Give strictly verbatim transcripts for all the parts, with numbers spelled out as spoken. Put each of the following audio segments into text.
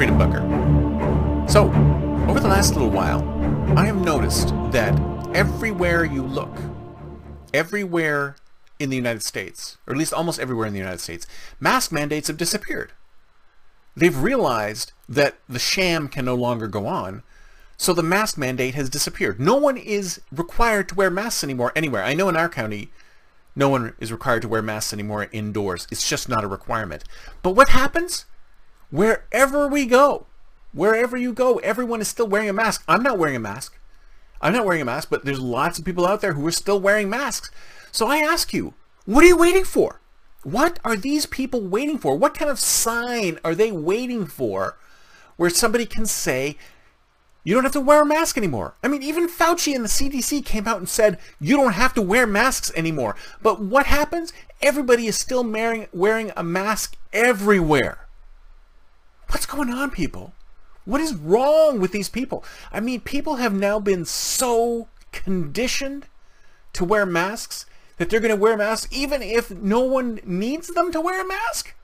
Freedom Bunker. So, over the last little while, I have noticed that everywhere you look, everywhere in the United States, or at least almost everywhere in the United States, mask mandates have disappeared. They've realized that the sham can no longer go on, so the mask mandate has disappeared. No one is required to wear masks anymore anywhere. I know in our county, no one is required to wear masks anymore indoors. It's just not a requirement. But what happens? Wherever we go, wherever you go, everyone is still wearing a mask. I'm not wearing a mask. I'm not wearing a mask, but there's lots of people out there who are still wearing masks. So I ask you, what are you waiting for? What are these people waiting for? What kind of sign are they waiting for where somebody can say, you don't have to wear a mask anymore? I mean, even Fauci and the C D C came out and said, you don't have to wear masks anymore. But what happens? Everybody is still wearing, wearing a mask everywhere. What's going on, people? What is wrong with these people? I mean, people have now been so conditioned to wear masks that they're going to wear masks even if no one needs them to wear a mask?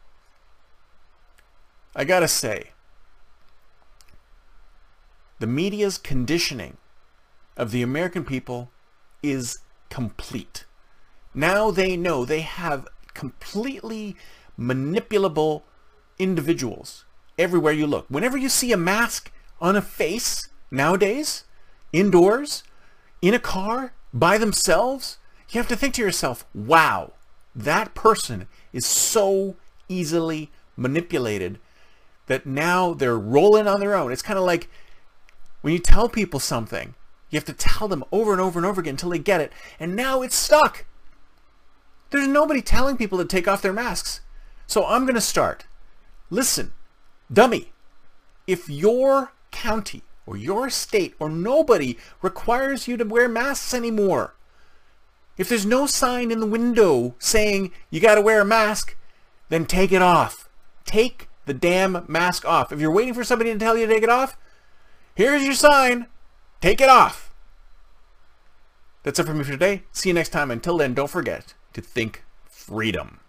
I gotta say, the media's conditioning of the American people is complete. Now they know they have completely manipulable individuals everywhere you look. Whenever you see a mask on a face nowadays, indoors, in a car, by themselves, you have to think to yourself, wow, that person is so easily manipulated that now they're rolling on their own. It's kind of like when you tell people something, you have to tell them over and over and over again until they get it, and now it's stuck. There's nobody telling people to take off their masks. So I'm going to start. Listen, dummy, if your county or your state or nobody requires you to wear masks anymore, if there's no sign in the window saying you got to wear a mask, then take it off. Take the damn mask off. If you're waiting for somebody to tell you to take it off, here's your sign. Take it off. That's it for me for today. See you next time. Until then, don't forget to think freedom.